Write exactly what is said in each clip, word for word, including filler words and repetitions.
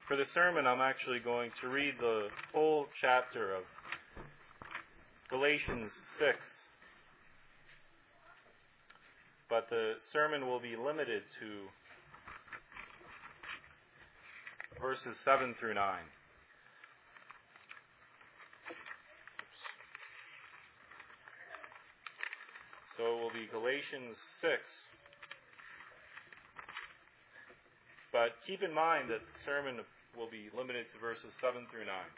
For the sermon, I'm actually going to read the whole chapter of Galatians six. But the sermon will be limited to verses seven through nine. So it will be Galatians six. But keep in mind that the sermon will be limited to verses seven through nine.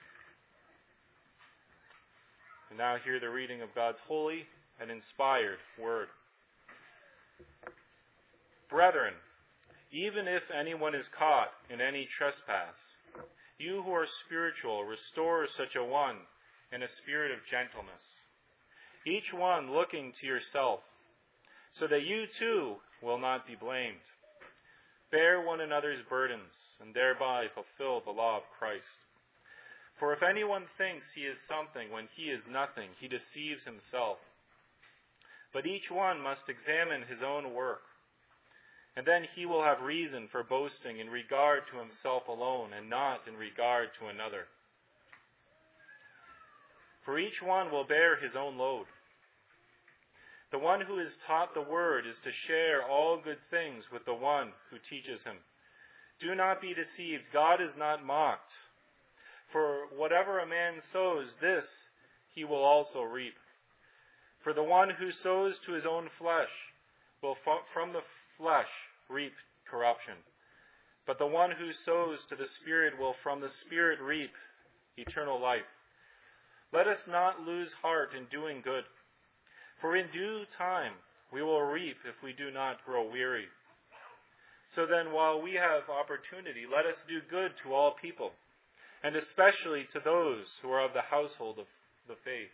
And now hear the reading of God's holy and inspired word. Brethren, even if anyone is caught in any trespass, you who are spiritual, restore such a one in a spirit of gentleness, each one looking to yourself, so that you too will not be blamed. Bear one another's burdens, and thereby fulfill the law of Christ. For if anyone thinks he is something when he is nothing, he deceives himself. But each one must examine his own work, and then he will have reason for boasting in regard to himself alone, and not in regard to another. For each one will bear his own load. The one who is taught the word is to share all good things with the one who teaches him. Do not be deceived. God is not mocked. For whatever a man sows, this he will also reap. For the one who sows to his own flesh will from the flesh reap corruption. But the one who sows to the Spirit will from the Spirit reap eternal life. Let us not lose heart in doing good. For in due time we will reap if we do not grow weary. So then, while we have opportunity, let us do good to all people, and especially to those who are of the household of the faith.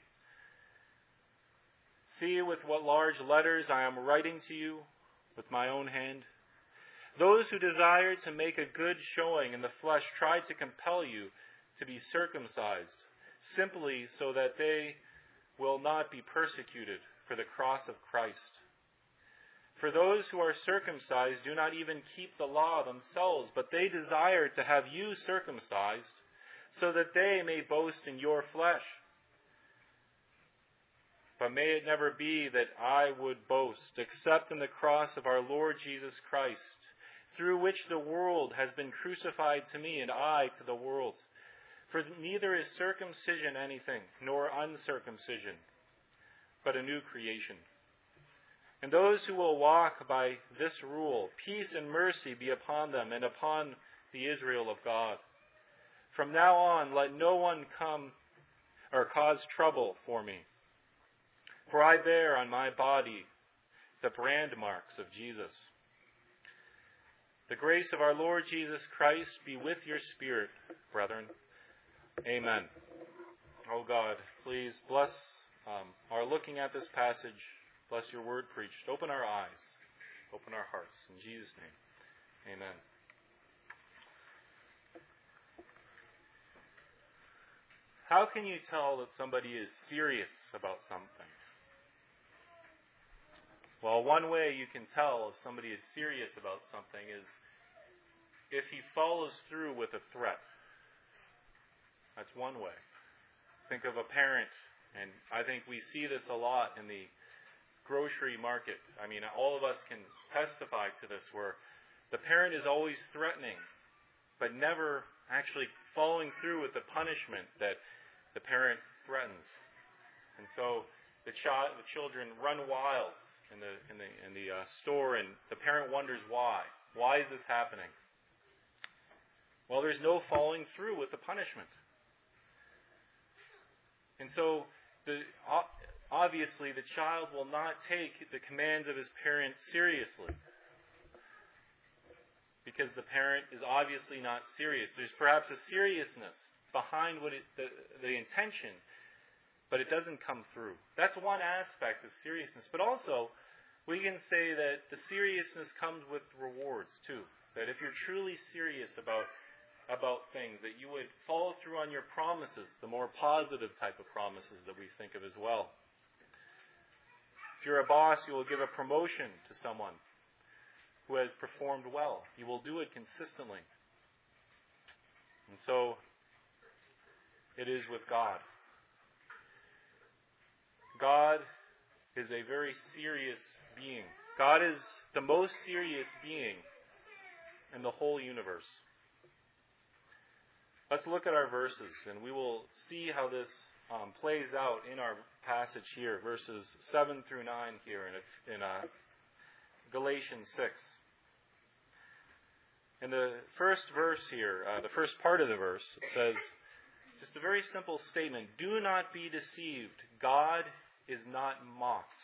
See with what large letters I am writing to you with my own hand. Those who desire to make a good showing in the flesh try to compel you to be circumcised, simply so that they will not be persecuted for the cross of Christ. For those who are circumcised do not even keep the law themselves, but they desire to have you circumcised, so that they may boast in your flesh. But may it never be that I would boast, except in the cross of our Lord Jesus Christ, through which the world has been crucified to me, and I to the world. For neither is circumcision anything, nor uncircumcision, but a new creation. And those who will walk by this rule, peace and mercy be upon them and upon the Israel of God. From now on, let no one come or cause trouble for me. For I bear on my body the brand marks of Jesus. The grace of our Lord Jesus Christ be with your spirit, brethren. Amen. Oh God, please bless um, our looking at this passage. Bless your word preached. Open our eyes. Open our hearts. In Jesus' name, amen. How can you tell that somebody is serious about something? Well, one way you can tell if somebody is serious about something is if he follows through with a threat. That's one way. Think of a parent, and I think we see this a lot in the grocery market. I mean, all of us can testify to this, where the parent is always threatening, but never actually following through with the punishment that the parent threatens. And so the child, the children run wild in the in the in the uh, store, and the parent wonders why. Why is this happening? Well, there's no following through with the punishment. And so, the, obviously, the child will not take the commands of his parent seriously, because the parent is obviously not serious. There's perhaps a seriousness behind what it, the, the intention, but it doesn't come through. That's one aspect of seriousness. But also, we can say that the seriousness comes with rewards too. That if you're truly serious about about things, that you would follow through on your promises, the more positive type of promises that we think of as well. If you're a boss, you will give a promotion to someone who has performed well. You will do it consistently. And so it is with God. God is a very serious being. God is the most serious being in the whole universe. Let's look at our verses, and we will see how this um, plays out in our passage here, verses seven through nine here in, in uh, Galatians six. In the first verse here, uh, the first part of the verse, it says, just a very simple statement, do not be deceived, God is not mocked.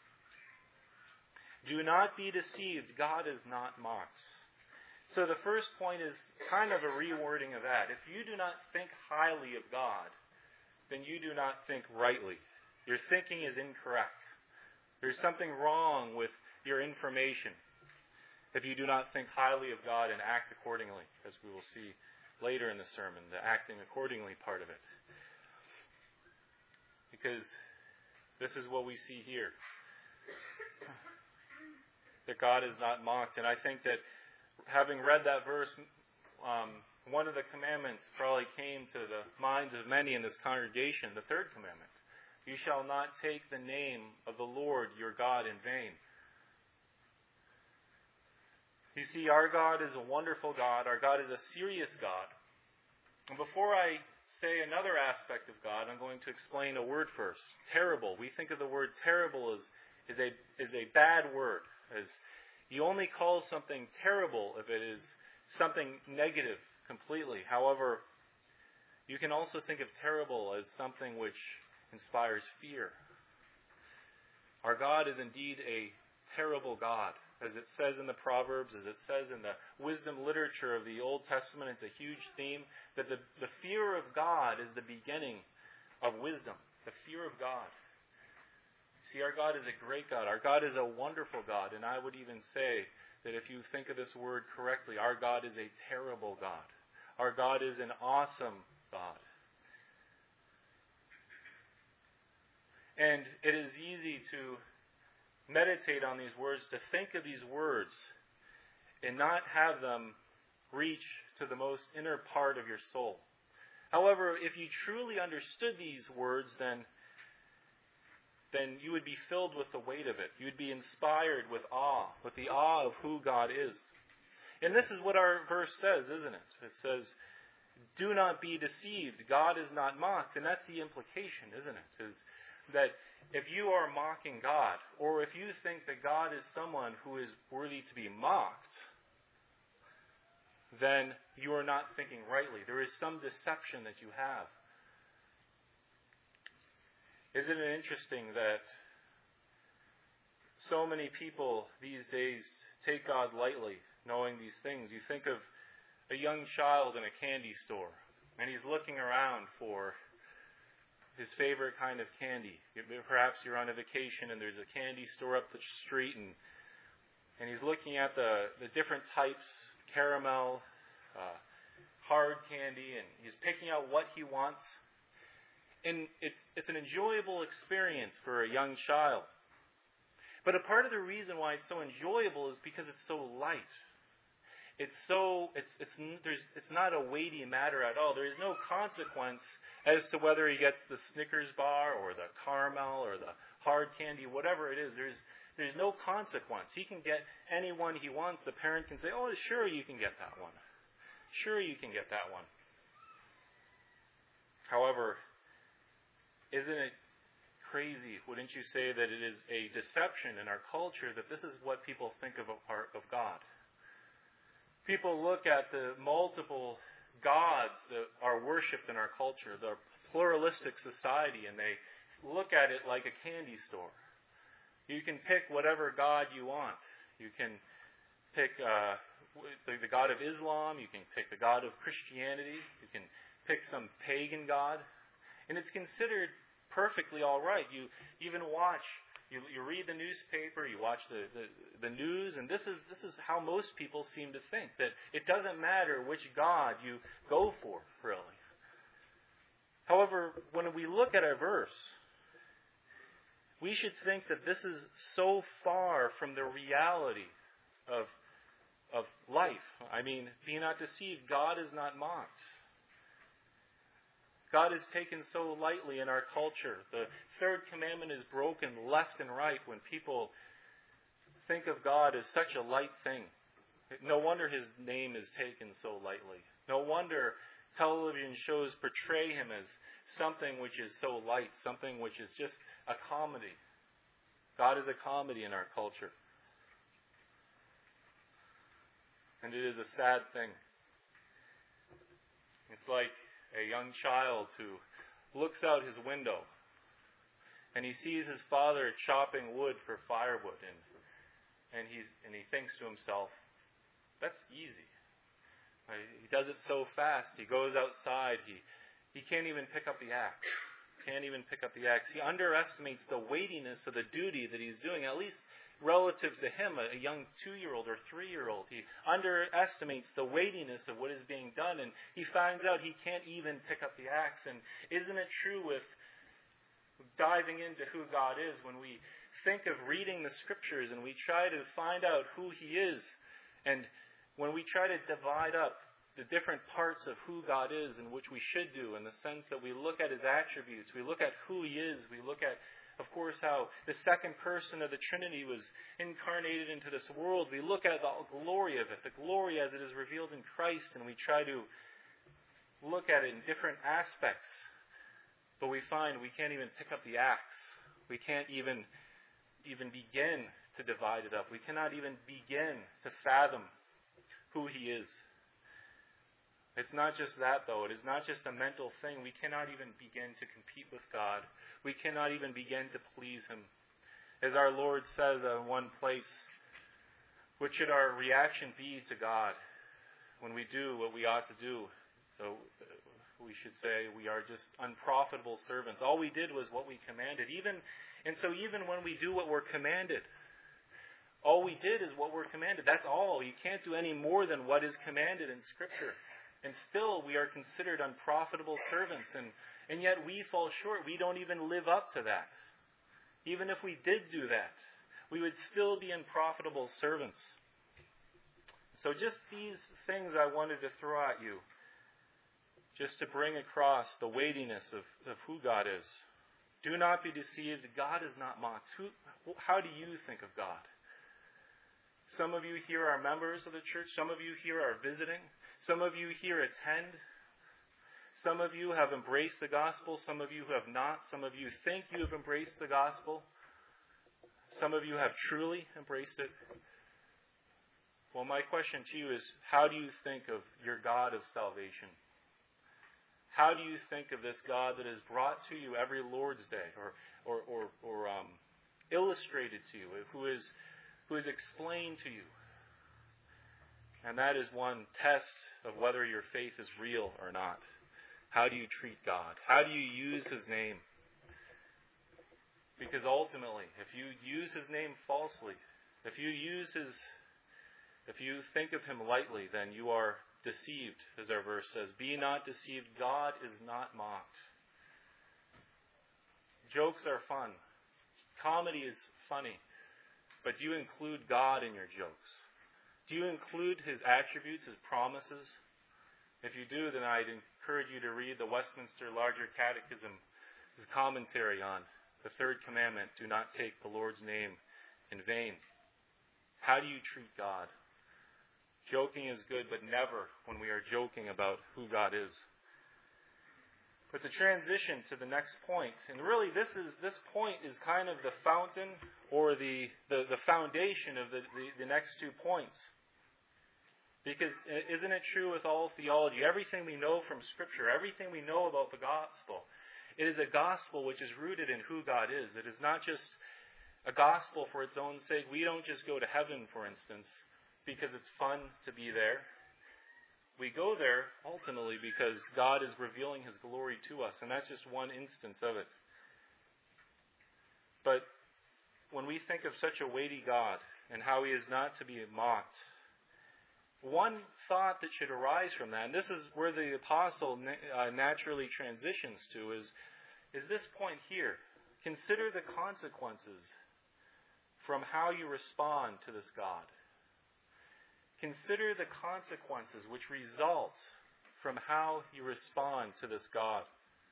Do not be deceived, God is not mocked. So the first point is kind of a rewording of that. If you do not think highly of God, then you do not think rightly. Your thinking is incorrect. There's something wrong with your information if you do not think highly of God and act accordingly, as we will see later in the sermon, the acting accordingly part of it. Because this is what we see here. That God is not mocked. And I think that having read that verse, um, one of the commandments probably came to the minds of many in this congregation, the third commandment. You shall not take the name of the Lord your God in vain. You see, our God is a wonderful God. Our God is a serious God. And before I say another aspect of God, I'm going to explain a word first. Terrible. We think of the word terrible as is a is a bad word. As you only call something terrible if it is something negative completely. However, you can also think of terrible as something which inspires fear. Our God is indeed a terrible God. As it says in the Proverbs, as it says in the wisdom literature of the Old Testament, it's a huge theme that the, the fear of God is the beginning of wisdom. The fear of God. See, our God is a great God. Our God is a wonderful God. And I would even say that if you think of this word correctly, our God is a terrible God. Our God is an awesome God. And it is easy to meditate on these words, to think of these words and not have them reach to the most inner part of your soul. However, if you truly understood these words, then, then you would be filled with the weight of it. You would be inspired with awe, with the awe of who God is. And this is what our verse says, isn't it? It says, do not be deceived. God is not mocked. And that's the implication, isn't it? Is that if you are mocking God, or if you think that God is someone who is worthy to be mocked, then you are not thinking rightly. There is some deception that you have. Isn't it interesting that so many people these days take God lightly, knowing these things? You think of a young child in a candy store, and he's looking around for his favorite kind of candy. Perhaps you're on a vacation and there's a candy store up the street, and and he's looking at the, the different types, caramel, uh, hard candy, and he's picking out what he wants. And it's it's an enjoyable experience for a young child. But a part of the reason why it's so enjoyable is because it's so light. It's so it's it's there's it's not a weighty matter at all. There is no consequence as to whether he gets the Snickers bar or the caramel or the hard candy, whatever it is. There's there's no consequence. He can get any one he wants. The parent can say, "Oh, sure, you can get that one. Sure, you can get that one." However, isn't it crazy? Wouldn't you say that it is a deception in our culture that this is what people think of of God? People look at the multiple gods that are worshipped in our culture, the pluralistic society, and they look at it like a candy store. You can pick whatever God you want. You can pick uh, the, the God of Islam. You can pick the God of Christianity. You can pick some pagan god. And it's considered perfectly all right. You even watch... You, you read the newspaper, you watch the, the, the news, and this is this is how most people seem to think, that it doesn't matter which God you go for, really. However, when we look at our verse, we should think that this is so far from the reality of, of life. I mean, be not deceived, God is not mocked. God is taken so lightly in our culture. The third commandment is broken left and right when people think of God as such a light thing. No wonder his name is taken so lightly. No wonder television shows portray him as something which is so light, something which is just a comedy. God is a comedy in our culture. And it is a sad thing. It's like a young child who looks out his window and he sees his father chopping wood for firewood, and and he's and he thinks to himself, that's easy. He does it so fast. He goes outside. He he can't even pick up the axe. Can't even pick up the axe. He underestimates the weightiness of the duty that he's doing, at least relative to him, a young two-year-old or three-year-old. He underestimates the weightiness of what is being done, and he finds out he can't even pick up the axe. And isn't it true with diving into who God is, when we think of reading the Scriptures and we try to find out who He is, and when we try to divide up the different parts of who God is and which we should do, in the sense that we look at His attributes, we look at who He is, we look at, of course, how the second person of the Trinity was incarnated into this world. We look at the glory of it, the glory as it is revealed in Christ, and we try to look at it in different aspects. But we find we can't even pick up the axe. We can't even, even begin to divide it up. We cannot even begin to fathom who He is. It's not just that, though. It is not just a mental thing. We cannot even begin to compete with God. We cannot even begin to please Him. As our Lord says in one place, what should our reaction be to God when we do what we ought to do? So we should say we are just unprofitable servants. All we did was what we commanded. Even and so even when we do what we're commanded, all we did is what we're commanded. That's all. You can't do any more than what is commanded in Scripture. And still we are considered unprofitable servants. And, and yet we fall short. We don't even live up to that. Even if we did do that, we would still be unprofitable servants. So just these things I wanted to throw at you, just to bring across the weightiness of, of who God is. Do not be deceived. God is not mocked. Who, how do you think of God? Some of you here are members of the church. Some of you here are visiting. Some of you here attend. Some of you have embraced the gospel. Some of you have not. Some of you think you have embraced the gospel. Some of you have truly embraced it. Well, my question to you is, how do you think of your God of salvation? How do you think of this God that is brought to you every Lord's Day, or or or, or um, illustrated to you, who is who is explained to you? And that is one test of whether your faith is real or not. How do you treat God? How do you use His name? Because ultimately, if you use His name falsely, if you use His, if you think of Him lightly, then you are deceived, as our verse says. Be not deceived. God is not mocked. Jokes are fun. Comedy is funny. But do you include God in your jokes? Do you include His attributes, His promises? If you do, then I'd encourage you to read the Westminster Larger Catechism's commentary on the third commandment, do not take the Lord's name in vain. How do you treat God? Joking is good, but never when we are joking about who God is. But to transition to the next point, and really this is this point is kind of the fountain or the, the, the foundation of the, the, the next two points. Because isn't it true with all theology? Everything we know from Scripture, everything we know about the gospel, it is a gospel which is rooted in who God is. It is not just a gospel for its own sake. We don't just go to heaven, for instance, because it's fun to be there. We go there ultimately because God is revealing His glory to us, and that's just one instance of it. But when we think of such a weighty God and how He is not to be mocked, one thought that should arise from that, and this is where the apostle uh, naturally transitions to, is, is this point here. Consider the consequences from how you respond to this God. Consider the consequences which result from how you respond to this God.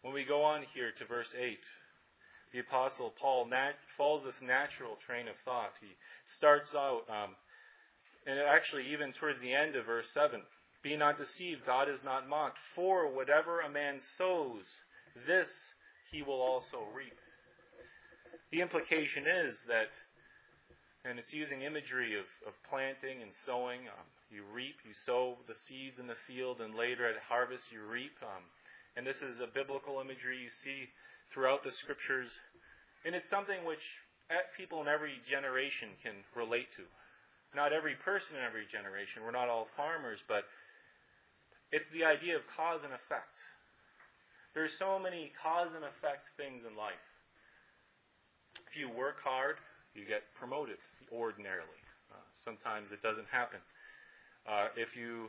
When we go on here to verse eight, the Apostle Paul nat- follows this natural train of thought. He starts out, um, and actually even towards the end of verse seven, be not deceived, God is not mocked. For whatever a man sows, this he will also reap. The implication is that, and it's using imagery of, of planting and sowing. Um, you reap, you sow the seeds in the field, and later at harvest you reap. Um, and this is a biblical imagery you see throughout the Scriptures. And it's something which people in every generation can relate to. Not every person in every generation. We're not all farmers, but it's the idea of cause and effect. There's so many cause and effect things in life. If you work hard, you get promoted ordinarily. Uh, sometimes it doesn't happen. Uh, if you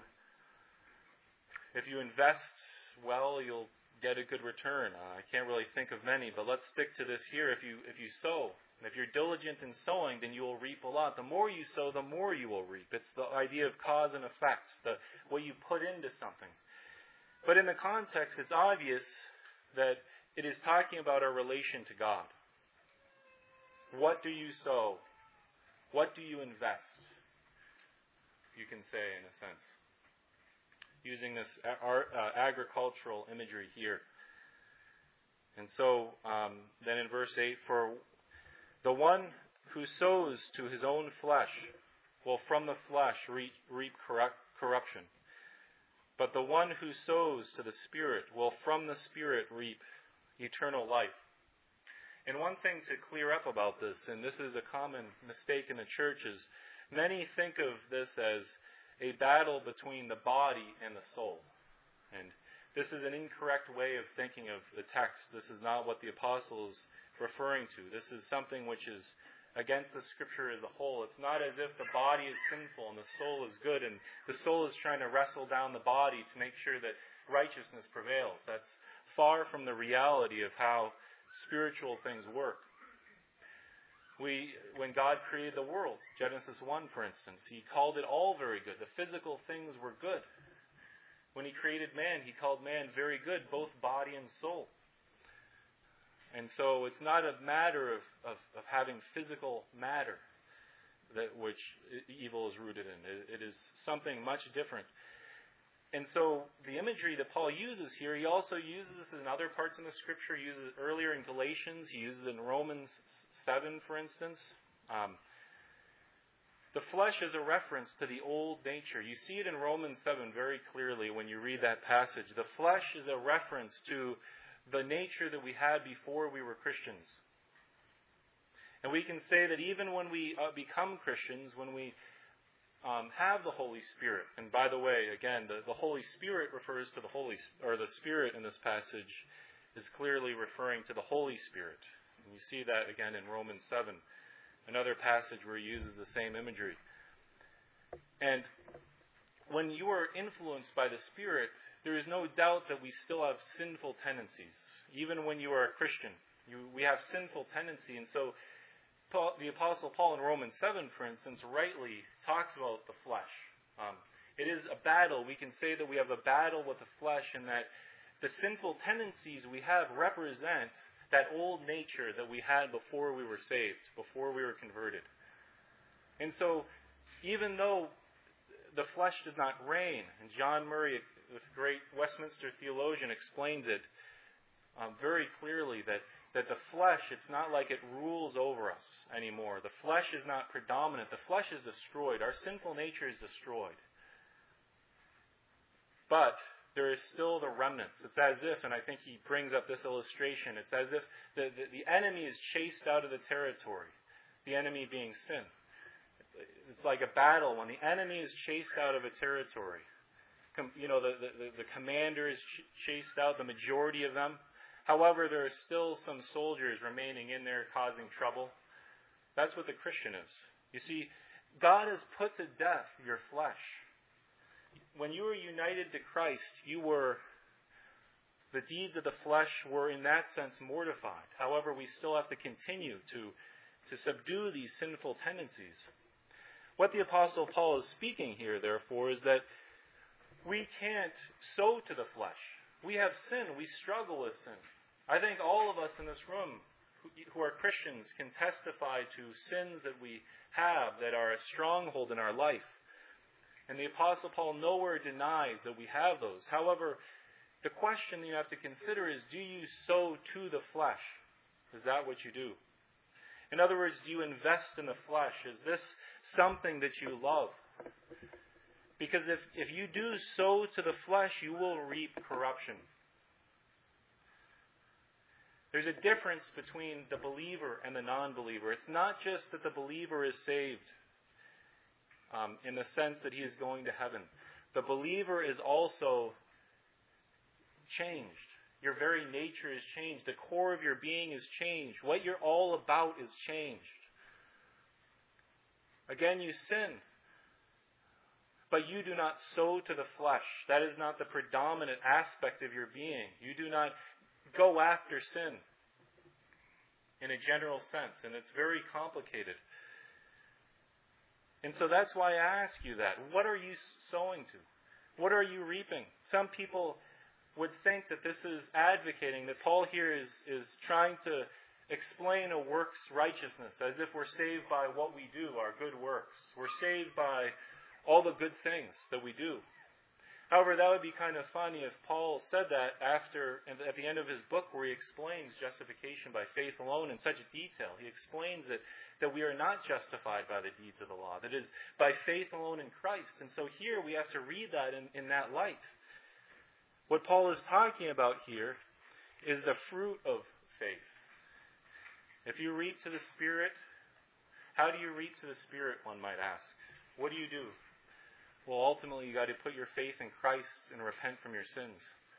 if you invest well, you'll get a good return. Uh, I can't really think of many, but let's stick to this here. If you if you sow, and if you're diligent in sowing, then you will reap a lot. The more you sow, the more you will reap. It's the idea of cause and effect, the what you put into something. But in the context, it's obvious that it is talking about our relation to God. What do you sow? What do you invest? You can say, in a sense, using this art, uh, agricultural imagery here. And so, um, then in verse eight, for the one who sows to his own flesh will from the flesh reap, reap corrupt, corruption. But the one who sows to the Spirit will from the Spirit reap eternal life. And one thing to clear up about this, and this is a common mistake in the church, is many think of this as a battle between the body and the soul. And this is an incorrect way of thinking of the text. This is not what the apostle is referring to. This is something which is against the Scripture as a whole. It's not as if the body is sinful and the soul is good, and the soul is trying to wrestle down the body to make sure that righteousness prevails. That's far from the reality of how spiritual things work. We, when God created the world, Genesis one, for instance, He called it all very good. The physical things were good. When He created man, He called man very good, both body and soul. And so it's not a matter of, of, of having physical matter that which evil is rooted in. It, it is something much different. And so the imagery that Paul uses here, he also uses this in other parts in the Scripture. He uses it earlier in Galatians. He uses it in Romans seven, for instance. Um, the flesh is a reference to the old nature. You see it in Romans seven very clearly when you read that passage. The flesh is a reference to the nature that we had before we were Christians. And we can say that even when we uh, become Christians, when we Um, have the Holy Spirit. And by the way, again, the, the Holy Spirit refers to the Holy, or the Spirit in this passage is clearly referring to the Holy Spirit. And you see that again in Romans seven, another passage where he uses the same imagery. And when you are influenced by the Spirit, there is no doubt that we still have sinful tendencies. Even when you are a Christian, you, we have sinful tendency. And so Paul, the Apostle Paul in Romans seven, for instance, rightly talks about the flesh. Um, it is a battle. We can say that we have a battle with the flesh, and that the sinful tendencies we have represent that old nature that we had before we were saved, before we were converted. And so, even though the flesh does not reign, and John Murray, the great Westminster theologian, explains it um, very clearly, that that the flesh, it's not like it rules over us anymore. The flesh is not predominant. The flesh is destroyed. Our sinful nature is destroyed. But there is still the remnants. It's as if, and I think he brings up this illustration, it's as if the, the, the enemy is chased out of the territory, the enemy being sin. It's like a battle when the enemy is chased out of a territory. You know, the, the, the commander is ch- chased out, the majority of them. However, there are still some soldiers remaining in there causing trouble. That's what the Christian is. You see, God has put to death your flesh. When you were united to Christ, you were, the deeds of the flesh were in that sense mortified. However, we still have to continue to, to subdue these sinful tendencies. What the Apostle Paul is speaking here, therefore, is that we can't sow to the flesh. We have sin. We struggle with sin. I think all of us in this room who, who are Christians can testify to sins that we have that are a stronghold in our life. And the Apostle Paul nowhere denies that we have those. However, the question you have to consider is, do you sow to the flesh? Is that what you do? In other words, do you invest in the flesh? Is this something that you love? Because if, if you do sow to the flesh, you will reap corruption. There's a difference between the believer and the non-believer. It's not just that the believer is saved um, in the sense that he is going to heaven. The believer is also changed. Your very nature is changed. The core of your being is changed. What you're all about is changed. Again, you sin. But you do not sow to the flesh. That is not the predominant aspect of your being. You do not go after sin in a general sense. And it's very complicated. And so that's why I ask you that. What are you sowing to? What are you reaping? Some people would think that this is advocating, that Paul here is, is trying to explain a works righteousness, as if we're saved by what we do, our good works. We're saved by all the good things that we do. However, that would be kind of funny if Paul said that after, at the end of his book, where he explains justification by faith alone in such detail. He explains that, that we are not justified by the deeds of the law. That is, by faith alone in Christ. And so here we have to read that in, in that light. What Paul is talking about here is the fruit of faith. If you reap to the Spirit, how do you reap to the Spirit, one might ask? What do you do? Well, ultimately, you got to put your faith in Christ and repent from your sins.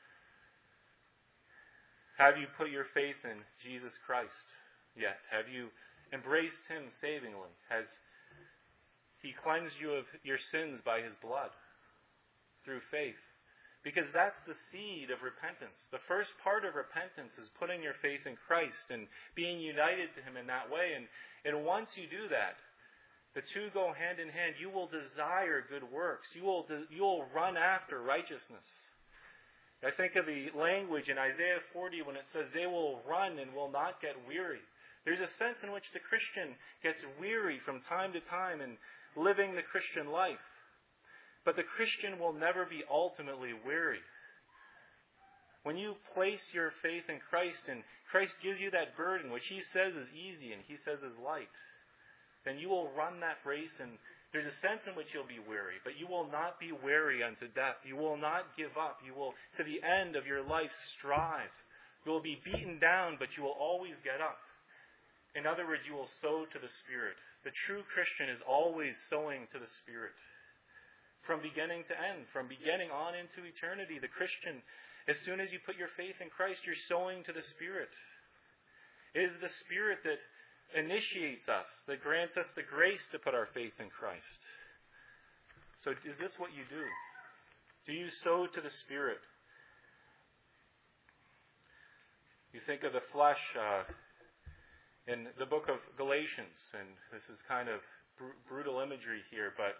Have you put your faith in Jesus Christ yet? Have you embraced Him savingly? Has He cleansed you of your sins by His blood through faith? Because that's the seed of repentance. The first part of repentance is putting your faith in Christ and being united to Him in that way. And, and once you do that, the two go hand in hand. You will desire good works. You will, you will run after righteousness. I think of the language in Isaiah forty when it says they will run and will not get weary. There's a sense in which the Christian gets weary from time to time in living the Christian life. But the Christian will never be ultimately weary. When you place your faith in Christ and Christ gives you that burden, which He says is easy and He says is light, then you will run that race, and there's a sense in which you'll be weary, but you will not be weary unto death. You will not give up. You will, to the end of your life, strive. You will be beaten down, but you will always get up. In other words, you will sow to the Spirit. The true Christian is always sowing to the Spirit. From beginning to end, from beginning on into eternity, the Christian, as soon as you put your faith in Christ, you're sowing to the Spirit. It is the Spirit that initiates us, that grants us the grace to put our faith in Christ. So is this what you do? Do you sow to the Spirit? You think of the flesh uh, in the book of Galatians, and this is kind of br- brutal imagery here, but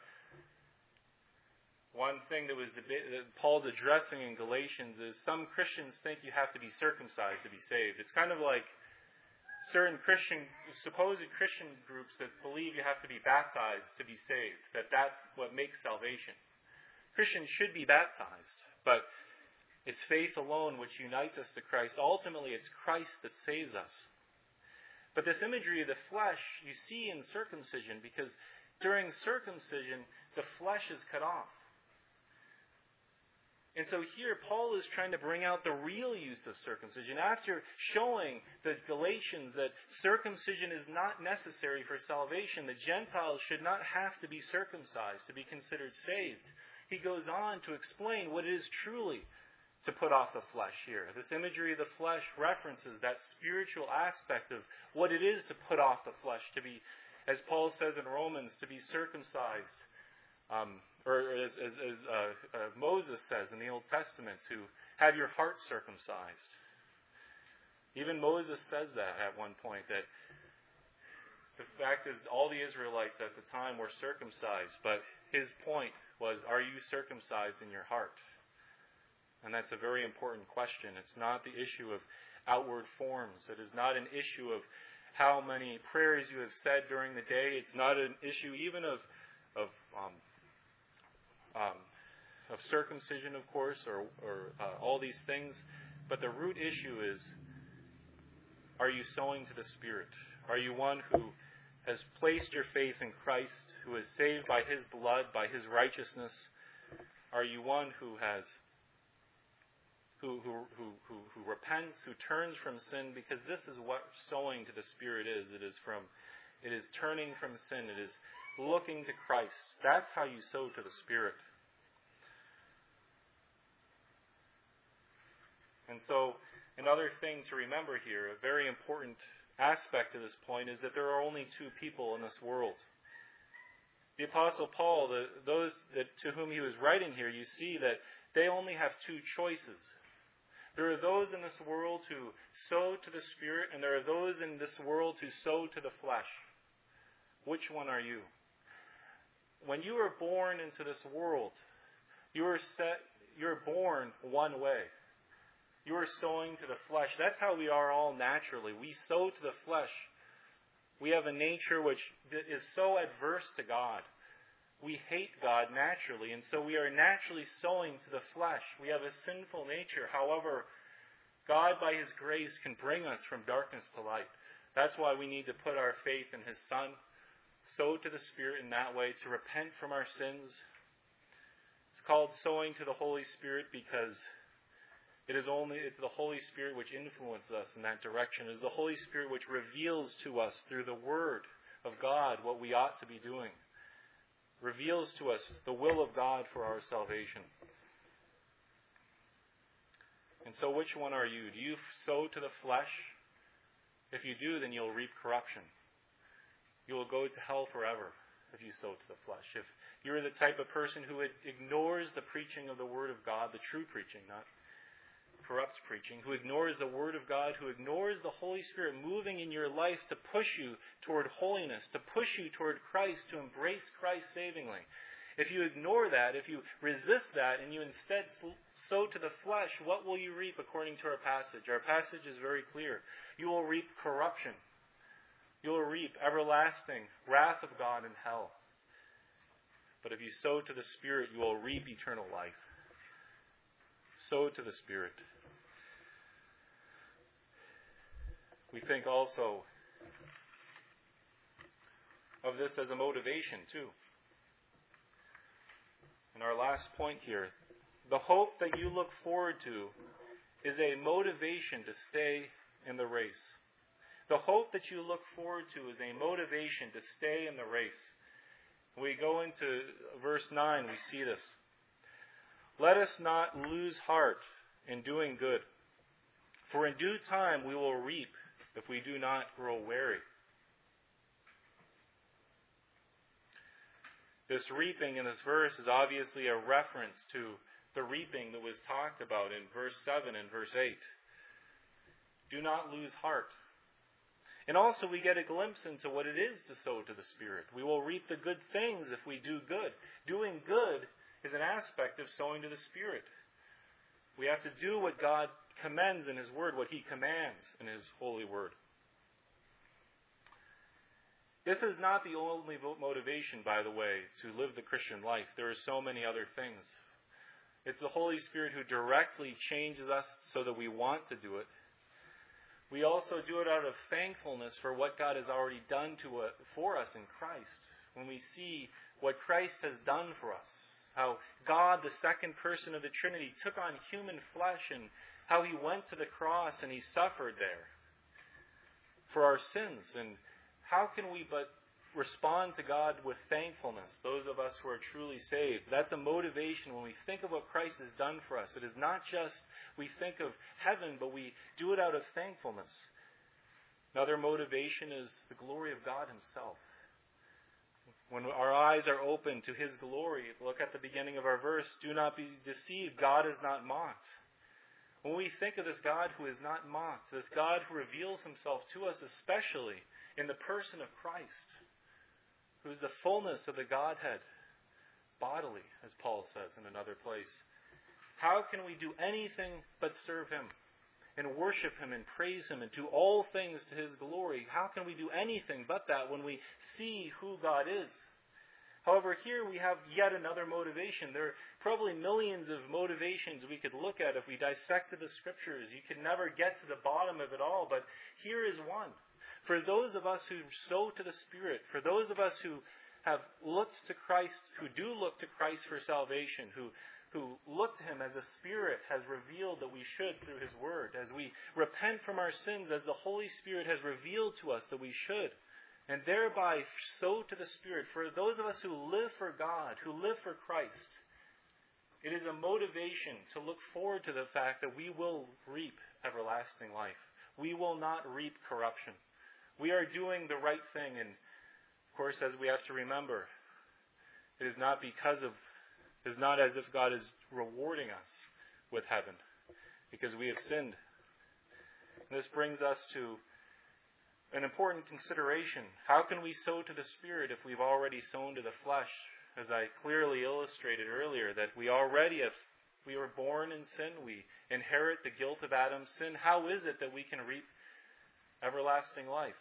one thing that was deba- that Paul's addressing in Galatians is some Christians think you have to be circumcised to be saved. It's kind of like certain Christian, supposed Christian groups that believe you have to be baptized to be saved, that that's what makes salvation. Christians should be baptized, but it's faith alone which unites us to Christ. Ultimately, it's Christ that saves us. But this imagery of the flesh you see in circumcision, because during circumcision, the flesh is cut off. And so here, Paul is trying to bring out the real use of circumcision. After showing the Galatians that circumcision is not necessary for salvation, the Gentiles should not have to be circumcised to be considered saved, he goes on to explain what it is truly to put off the flesh here. This imagery of the flesh references that spiritual aspect of what it is to put off the flesh, to be, as Paul says in Romans, to be circumcised. Um, or as, as, as uh, uh, Moses says in the Old Testament, to have your heart circumcised. Even Moses says that at one point, that the fact is all the Israelites at the time were circumcised, but his point was, are you circumcised in your heart? And that's a very important question. It's not the issue of outward forms. It is not an issue of how many prayers you have said during the day. It's not an issue even of of um, um, of circumcision, of course, or, or uh, all these things. But the root issue is, are you sowing to the Spirit? Are you one who has placed your faith in Christ, who is saved by His blood, by His righteousness? Are you one who has Who, who, who, who, who repents, who turns from sin? Because this is what sowing to the Spirit is. It is from, it is turning from sin. It is looking to Christ. That's how you sow to the Spirit. And so, another thing to remember here, a very important aspect of this point, is that there are only two people in this world. The Apostle Paul, the, those that, to whom he was writing here, you see that they only have two choices. There are those in this world who sow to the Spirit, and there are those in this world who sow to the flesh. Which one are you? When you are born into this world, you are set, you're born one way. You are sowing to the flesh. That's how we are all naturally. We sow to the flesh. We have a nature which is so adverse to God. We hate God naturally, and so we are naturally sowing to the flesh. We have a sinful nature. However, God, by His grace, can bring us from darkness to light. That's why we need to put our faith in His Son, sow to the Spirit in that way, to repent from our sins. It's called sowing to the Holy Spirit because it is only it's the Holy Spirit which influences us in that direction. It is the Holy Spirit which reveals to us through the Word of God what we ought to be doing. Reveals to us the will of God for our salvation. And so which one are you? Do you sow to the flesh? If you do, then you'll reap corruption. You will go to hell forever if you sow to the flesh. If you're the type of person who ignores the preaching of the Word of God, the true preaching, not corrupt preaching, who ignores the Word of God, who ignores the Holy Spirit moving in your life to push you toward holiness, to push you toward Christ, to embrace Christ savingly. If you ignore that, if you resist that, and you instead sow to the flesh, what will you reap according to our passage? Our passage is very clear. You will reap corruption. You will reap everlasting wrath of God in hell. But if you sow to the Spirit, you will reap eternal life. Sow to the Spirit. We think also of this as a motivation too. And our last point here, the hope that you look forward to is a motivation to stay in the race. The hope that you look forward to is a motivation to stay in the race. We go into verse nine, we see this. Let us not lose heart in doing good, for in due time we will reap if we do not grow weary. This reaping in this verse is obviously a reference to the reaping that was talked about in verse seven and verse eight. Do not lose heart. And also we get a glimpse into what it is to sow to the Spirit. We will reap the good things if we do good. Doing good is an aspect of sowing to the Spirit. We have to do what God commends in His Word, what He commands in His holy Word. This is not the only motivation, by the way, to live the Christian life. There are so many other things. It's the Holy Spirit who directly changes us so that we want to do it. We also do it out of thankfulness for what God has already done to uh, for us in Christ. When we see what Christ has done for us, how God, the second person of the Trinity, took on human flesh, and how He went to the cross and He suffered there for our sins. And how can we but respond to God with thankfulness, those of us who are truly saved? That's a motivation when we think of what Christ has done for us. It is not just we think of heaven, but we do it out of thankfulness. Another motivation is the glory of God Himself. When our eyes are open to His glory, look at the beginning of our verse, do not be deceived, God is not mocked. When we think of this God who is not mocked, this God who reveals Himself to us, especially in the person of Christ, who is the fullness of the Godhead, bodily, as Paul says in another place, How can we do anything but serve Him and worship Him and praise Him and do all things to His glory? How can we do anything but that when we see who God is? However, here we have yet another motivation. There are probably millions of motivations we could look at if we dissected the Scriptures. You could never get to the bottom of it all, but here is one. For those of us who sow to the Spirit, for those of us who have looked to Christ, who do look to Christ for salvation, who, who look to Him as the Spirit has revealed that we should through His Word, as we repent from our sins, as the Holy Spirit has revealed to us that we should, and thereby sow to the Spirit. For those of us who live for God, who live for Christ, it is a motivation to look forward to the fact that we will reap everlasting life. We will not reap corruption. We are doing the right thing, and of course, as we have to remember, it is not because of, it is not as if God is rewarding us with heaven, because we have sinned. And this brings us to an important consideration. How can we sow to the Spirit if we've already sown to the flesh? As I clearly illustrated earlier, that we already have, we were born in sin, we inherit the guilt of Adam's sin. How is it that we can reap everlasting life?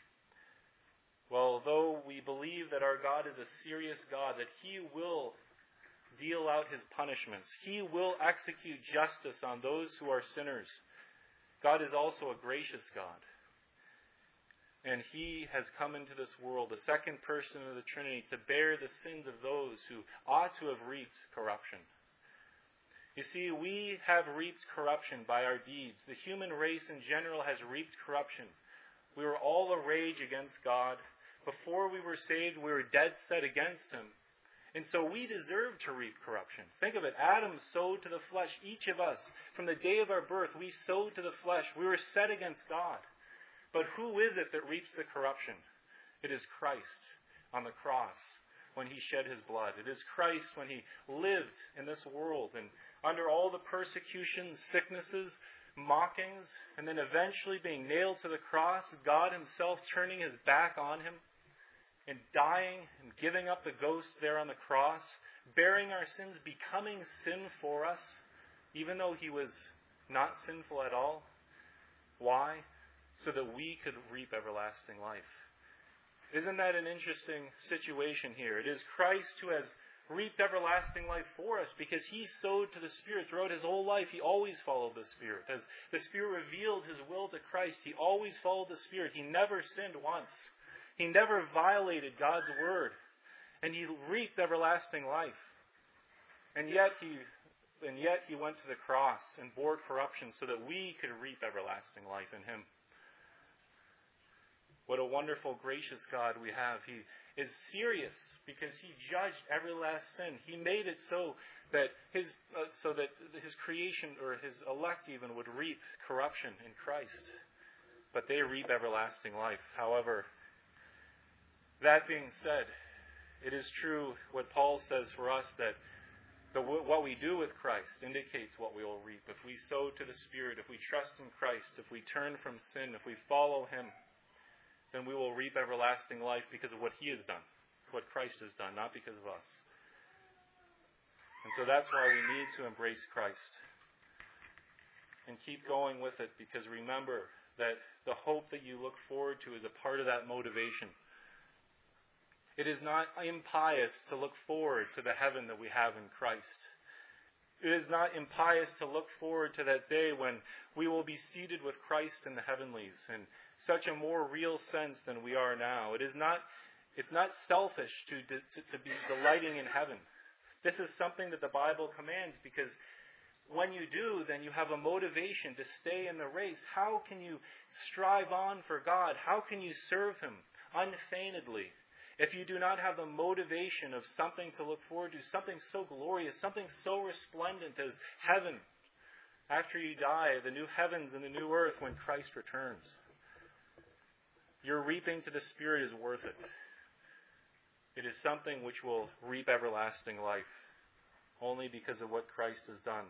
Well, though we believe that our God is a serious God, that He will deal out His punishments, He will execute justice on those who are sinners, God is also a gracious God. And He has come into this world, the second person of the Trinity, to bear the sins of those who ought to have reaped corruption. You see, we have reaped corruption by our deeds. The human race in general has reaped corruption. We were all arrayed against God. Before we were saved, we were dead set against Him. And so we deserve to reap corruption. Think of it. Adam sowed to the flesh. Each of us, from the day of our birth, we sowed to the flesh. We were set against God. But who is it that reaps the corruption? It is Christ on the cross when He shed His blood. It is Christ when He lived in this world and under all the persecutions, sicknesses, mockings, and then eventually being nailed to the cross, God Himself turning His back on Him and dying and giving up the ghost there on the cross, bearing our sins, becoming sin for us, even though He was not sinful at all. Why? So that we could reap everlasting life. Isn't that an interesting situation here? It is Christ who has reaped everlasting life for us because He sowed to the Spirit throughout His whole life. He always followed the Spirit. As the Spirit revealed His will to Christ, He always followed the Spirit. He never sinned once. He never violated God's word. And He reaped everlasting life. And yet He and yet He went to the cross and bore corruption so that we could reap everlasting life in Him. What a wonderful, gracious God we have. He is serious because He judged every last sin. He made it so that His uh, so that His creation, or His elect even, would reap corruption in Christ. But they reap everlasting life. However, that being said, it is true what Paul says for us, that the, what we do with Christ indicates what we will reap. If we sow to the Spirit, if we trust in Christ, if we turn from sin, if we follow Him, then we will reap everlasting life because of what He has done, what Christ has done, not because of us. And so that's why we need to embrace Christ and keep going with it, because remember that the hope that you look forward to is a part of that motivation. It is not impious to look forward to the heaven that we have in Christ. It is not impious to look forward to that day when we will be seated with Christ in the heavenlies in such a more real sense than we are now. It is not, it's not selfish to, to, to be delighting in heaven. This is something that the Bible commands, because when you do, then you have a motivation to stay in the race. How can you strive on for God? How can you serve Him unfeignedly if you do not have the motivation of something to look forward to, something so glorious, something so resplendent as heaven after you die, the new heavens and the new earth when Christ returns? Your reaping to the Spirit is worth it. It is something which will reap everlasting life, only because of what Christ has done.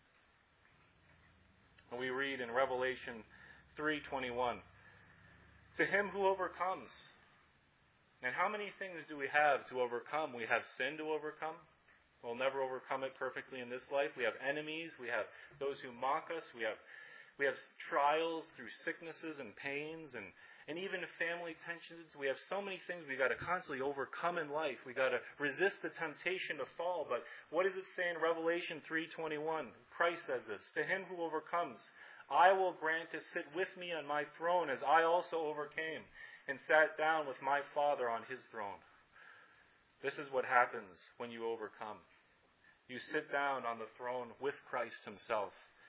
And we read in Revelation three twenty-one, "To him who overcomes." And how many things do we have to overcome? We have sin to overcome. We'll never overcome it perfectly in this life. We have enemies. We have those who mock us. We have we have trials through sicknesses and pains and, and even family tensions. We have so many things we've got to constantly overcome in life. We've got to resist the temptation to fall. But what does it say in Revelation three twenty-one? Christ says this, "To him who overcomes, I will grant to sit with me on my throne as I also overcame and sat down with my Father on his throne." This is what happens when you overcome. You sit down on the throne with Christ himself.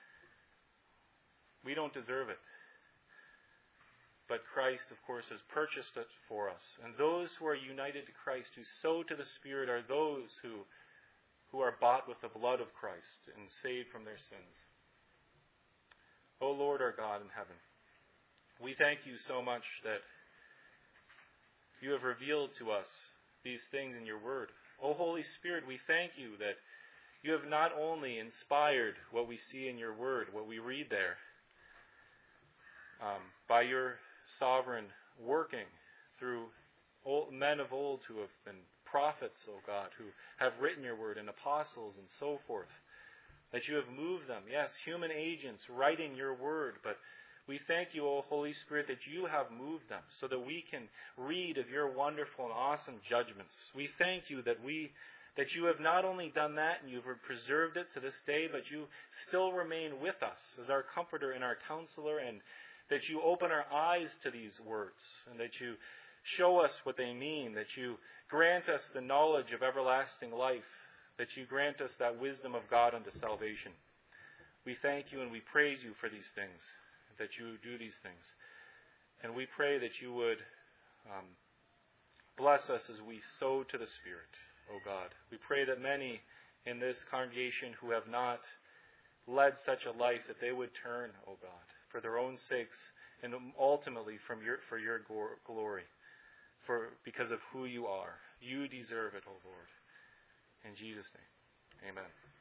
We don't deserve it. But Christ, of course, has purchased it for us. And those who are united to Christ, who sow to the Spirit, are those who, who are bought with the blood of Christ and saved from their sins. O Lord our God in heaven, we thank you so much that you have revealed to us these things in your word. O Holy Spirit, we thank you that you have not only inspired what we see in your word, what we read there, um, by your sovereign working through old, men of old who have been prophets, O God, who have written your word, and apostles and so forth, that you have moved them. Yes, human agents writing your word, but we thank you, O Holy Spirit, that you have moved them so that we can read of your wonderful and awesome judgments. We thank you that we that you have not only done that and you've preserved it to this day, but you still remain with us as our comforter and our counselor, and that you open our eyes to these words, and that you show us what they mean, that you grant us the knowledge of everlasting life, that you grant us that wisdom of God unto salvation. We thank you and we praise you for these things, that you do these things. And we pray that you would um, bless us as we sow to the Spirit, O God. We pray that many in this congregation who have not led such a life, that they would turn, O God, for their own sakes, and ultimately from your for your glory, for because of who you are. You deserve it, O Lord. In Jesus' name, amen.